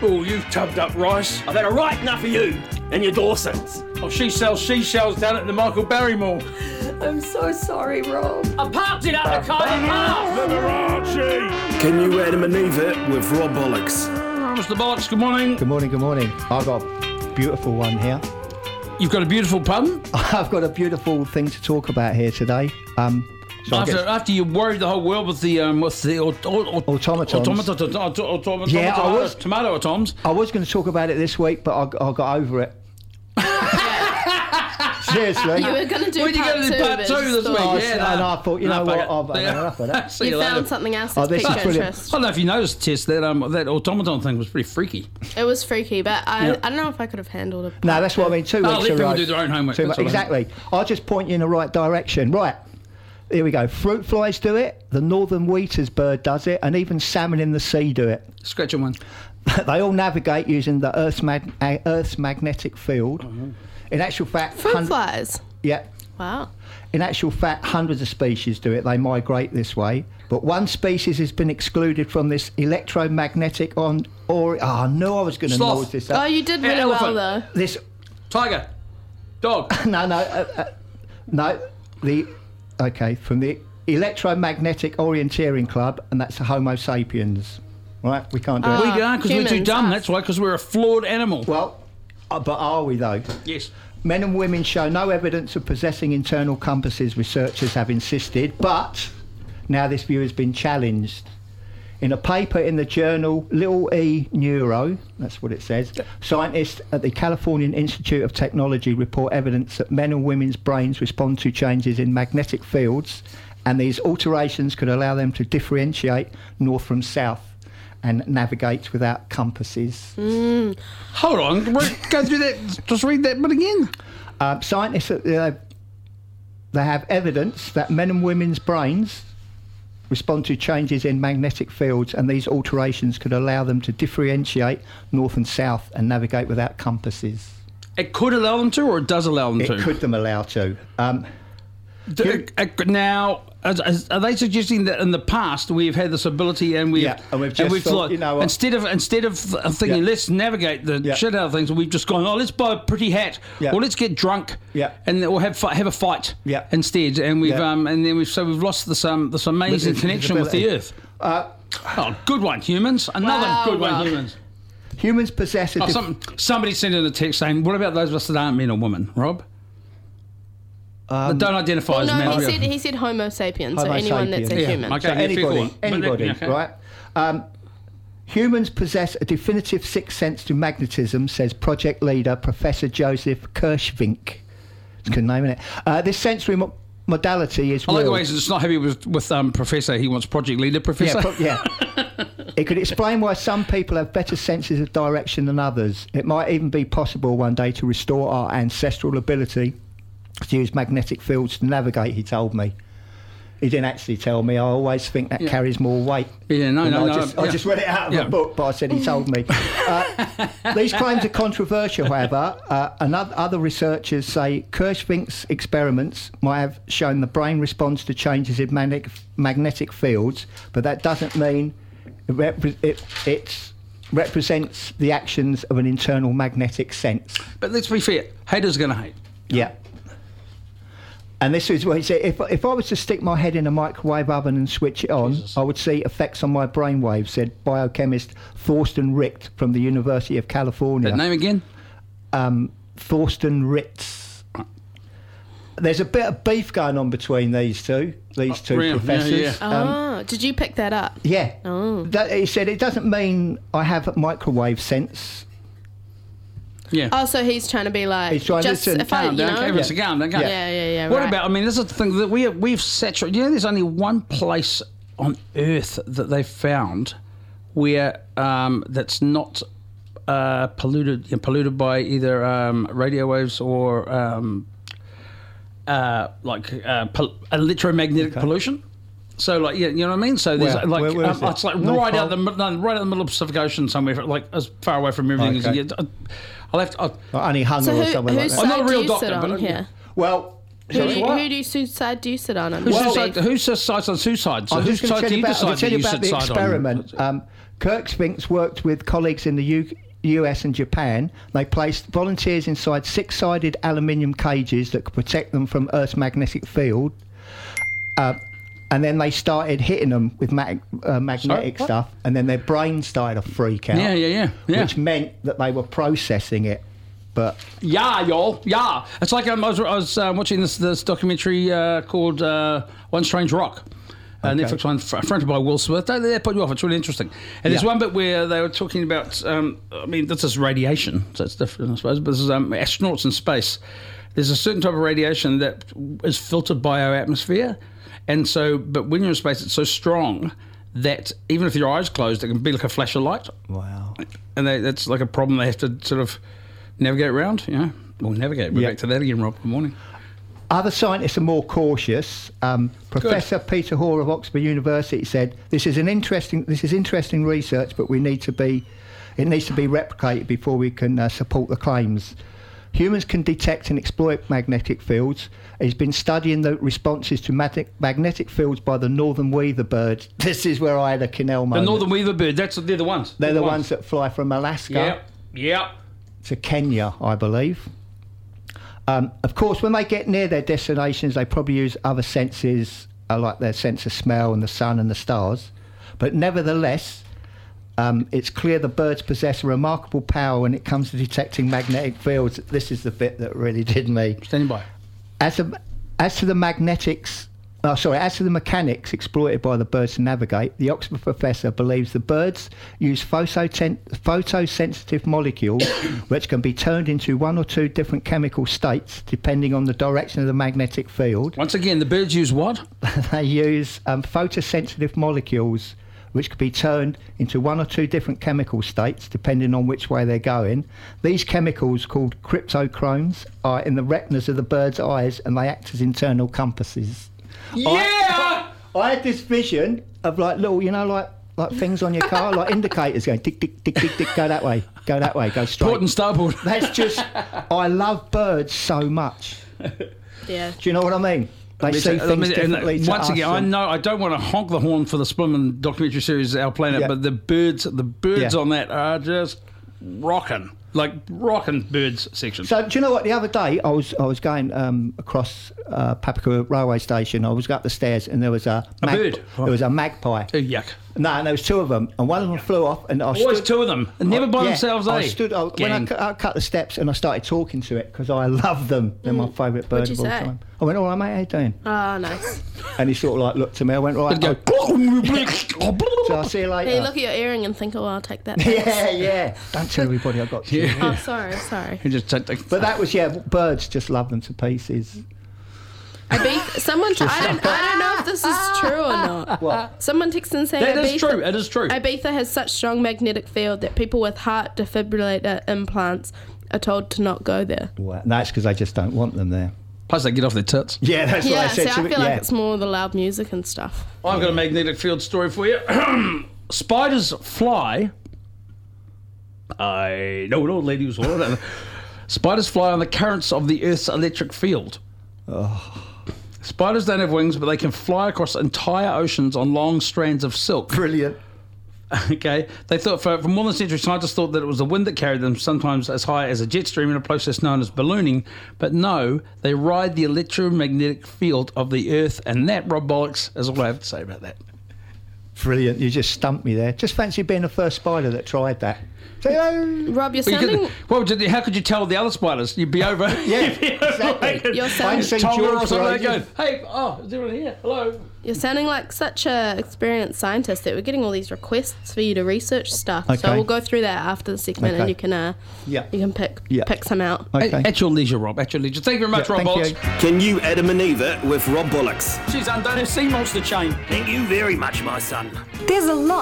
Oh, you've tubbed up rice. I've had a right enough of you and your Dawsons. Oh, she sells seashells down at the Michael Barry Mall. I'm so sorry, Rob. I parked it up the car. Liberace! Can you Adam and Eve it with Rob Bollocks? Mr. Bollocks, good morning. Good morning, good morning. I've got a beautiful one here. You've got a beautiful pun? I've got a beautiful thing to talk about here today. After you worried the whole world with the automatons. Tomato atoms. I was going to talk about it this week, but I got over it. Seriously. You were going to do When you going to do part two this week? And I thought, you know what, I've had enough of that. You found something else that's piqued your interest. I don't know if you noticed, Tess, that automaton thing was pretty freaky. It was freaky, but I don't know if I could have handled it. No, that's what I mean. 2 weeks. Let people do their own homework. Exactly. I'll just point you in the right direction. Right. Here we go. Fruit flies do it. The northern wheater's bird does it, and even salmon in the sea do it. Scratch one. They all navigate using the Earth's magnetic field. Mm-hmm. In actual fact, fruit flies. Yeah. Wow. In actual fact, hundreds of species do it. They migrate this way. But one species has been excluded from this electromagnetic I knew I was going to noise this up. Oh, you did really well, though. This tiger. Dog. No. From the Electromagnetic Orienteering Club, and that's the Homo sapiens. Right? We can't do it. We can't because we're too dumb. That's why, because we're a flawed animal. Well, but are we, though? Yes. Men and women show no evidence of possessing internal compasses, researchers have insisted, but now this view has been challenged. In a paper in the journal Little E Neuro, that's what it says, scientists at the Californian Institute of Technology report evidence that men and women's brains respond to changes in magnetic fields, and these alterations could allow them to differentiate north from south and navigate without compasses. Hold on, go through that. Just read that bit again. Scientists, they have evidence that men and women's brains respond to changes in magnetic fields, and these alterations could allow them to differentiate north and south and navigate without compasses. It could allow them to, or it does allow them to? It could them allow to. Now, are they suggesting that in the past we've had this ability and we've thought, you know what? instead of thinking let's navigate the shit out of things, we've just gone, let's buy a pretty hat, or let's get drunk, and we'll have a fight instead, and we've we've lost this amazing connection with the earth. Good one, humans. Another good one, humans. Humans possess somebody sent in a text saying, what about those of us that aren't men or women, Rob? That don't identify as men. He said Homo sapiens, so anyone that's a human. Okay, so anybody, right? Humans possess a definitive sixth sense to magnetism, says project leader Professor Joseph Kirschvink. It's a good name, isn't it? This sensory modality is. I like the way he's not happy with Professor. He wants project leader Professor. It could explain why some people have better senses of direction than others. It might even be possible one day to restore our ancestral ability to use magnetic fields to navigate, he told me. He didn't actually tell me. I always think that carries more weight. I just read it out of a book, but I said he told me. These claims are controversial, however. Other researchers say Kirschvink's experiments might have shown the brain responds to changes in magnetic fields, but that doesn't mean it represents the actions of an internal magnetic sense. But let's be fair, haters are going to hate. Yeah. And this is what he said, if I was to stick my head in a microwave oven and switch it on, I would see effects on my brainwaves, said biochemist Thorsten Richt from the University of California. That name again? Thorsten Richt. There's a bit of beef going on between these two professors. Did you pick that up? Yeah. He said it doesn't mean I have microwave sense. Yeah. Oh, so he's trying to be like, he's trying just to calm down. Yeah. What about? I mean, this is the thing that we've saturated. You know, there's only one place on Earth that they've found where that's not polluted by either radio waves or electromagnetic pollution. So, like, you know what I mean? So there's it's like right out the middle of the Pacific Ocean somewhere, like as far away from everything as you get. I'll have to. Only Hunger or something like that. I'm not a real doctor, but well, Who do you suicide do you sit on? Who decides on suicide? So whose side do you decide to tell you about the experiment. Kirk Spinks worked with colleagues in the US and Japan. They placed volunteers inside 6-sided aluminium cages that could protect them from Earth's magnetic field. And then they started hitting them with magnetic stuff, and then their brains started to freak out. Yeah. Which meant that they were processing it. But yeah. It's like I was watching this documentary called One Strange Rock. Netflix one, fronted by Will Smith. They put you off. It's really interesting. And there's one bit where they were talking about, this is radiation, so it's different, I suppose, but this is astronauts in space. There's a certain type of radiation that is filtered by our atmosphere. And so, but when you're in space, it's so strong that even if your eyes closed, it can be like a flash of light. Wow. And that's like a problem they have to sort of navigate around, We're back to that again, Rob. Good morning. Other scientists are more cautious. Professor Peter Hoare of Oxford University said, this is interesting research, but it needs to be replicated before we can support the claims. Humans can detect and exploit magnetic fields. He's been studying the responses to magnetic fields by the northern weaver bird. This is where I had a Kinnell moment. The northern weaver bird, they're the ones. They're the ones that fly from Alaska to Kenya, I believe. Of course, when they get near their destinations, they probably use other senses, like their sense of smell and the sun and the stars. But nevertheless, it's clear the birds possess a remarkable power when it comes to detecting magnetic fields. This is the bit that really did me. Standing by. As to the mechanics exploited by the birds to navigate, the Oxford professor believes the birds use photosensitive molecules which can be turned into one or two different chemical states depending on the direction of the magnetic field. Once again, the birds use what? They use photosensitive molecules which could be turned into one or two different chemical states depending on which way they're going. These chemicals, called cryptochromes, are in the retinas of the bird's eyes and they act as internal compasses. Yeah! I had this vision of like little, like things on your car, like indicators going tick, tick, tick, tick, tick, go that way, go straight. Port and starboard. That's just, I love birds so much. Yeah. Do you know what I mean? They see things differently to once again, I know I don't want to honk the horn for the Spillman documentary series Our Planet, but the birds on that are just rocking. Like rocking birds section. So do you know what? The other day I was going across Papua railway station. I was up the stairs and there was a bird. There was a magpie. Yuck. No, and there was two of them, and one of them flew off. And always two of them, and never by themselves. I when I cut the steps and I started talking to it because I love them. They're my favourite bird of all time. I went, all right, mate, how you doing? Oh, nice. And he sort of like looked at me. I went, right. So I'll see you later. Hey, look at your earring and think, oh, I'll take that. Yeah. Don't tell everybody I got to. Oh, sorry. But that was birds just love them to pieces. I don't know if this is true or not. What? Someone texted and saying it is true. Ibiza has such strong magnetic field that people with heart defibrillator implants are told to not go there. Well, that's because they just don't want them there. Plus they get off their tits. Yeah, that's what I said. I feel like it's more the loud music and stuff. I've got a magnetic field story for you. Spiders fly. I know an old lady who's all Spiders fly on the currents of the Earth's electric field. Oh. Spiders don't have wings, but they can fly across entire oceans on long strands of silk. Brilliant. Okay. They thought for more than a century, scientists thought that it was the wind that carried them, sometimes as high as a jet stream in a process known as ballooning. But no, they ride the electromagnetic field of the Earth, and that, Rob Bollocks, is all I have to say about that. Brilliant. You just stumped me there. Just fancy being the first spider that tried that. Rob, you're sounding... how could you tell the other spiders? You'd be over... exactly. You're sounding... Hey, is everyone here? Hello. You're sounding like such a experienced scientist that we're getting all these requests for you to research stuff. Okay. So we'll go through that after the segment and you can pick some out. Okay. At your leisure, Rob. At your leisure. Thank you very much, Rob Bollocks. Can you Adam and Eva with Rob Bollocks? She's undone her sea monster chain. Thank you very much, my son. There's a lot